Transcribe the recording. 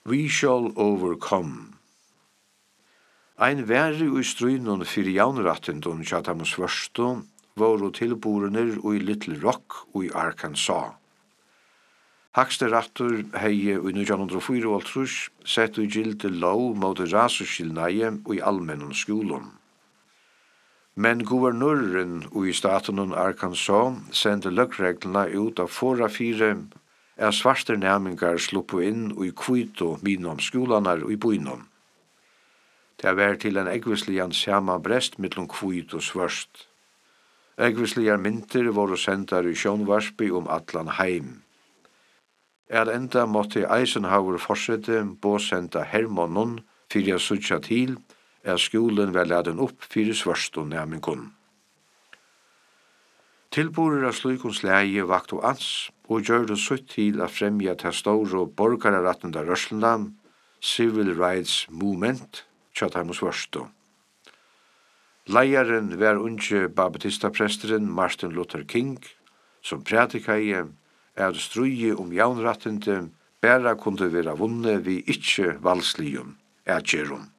We shall overcome. Ein verri ui strøynon fyrir jaunrattindun tjatamus vörstu voru tilbúrunir ui Little Rock ui Arkansas. Hakste rattur hei ui 1984 sett ui gildi lov mot rasuskilnaie ui almennun skúlun. Men guvernøren ui staten Arkansas sendte løggreglene ut av fora fire svarte næmingar sluppu inn ui kvito minom skúlanar ui buinum. Det var til en eggvislian samanbrest mittlum kvit og svørst. Eggvisliar myntir voru sendar i sjónvarspi allan heim. Enda måtte Eisenhower forsette båsenda Hermannun fyrir a suttja til skúlen var laden upp fyrir svørstu næmingun. Tilbúrir av slukonslægi vaktu ans og gjørðu sutt til a fremja ta stóru borgararatnunda rørsluna, Civil Rights Movement, tjatamus vörstu. Leiaren var unge baptistapresteren Martin Luther King, som prædikai strúi jaunrattindi bæra kundu vera vunne vi ikkje valslium, atgerum.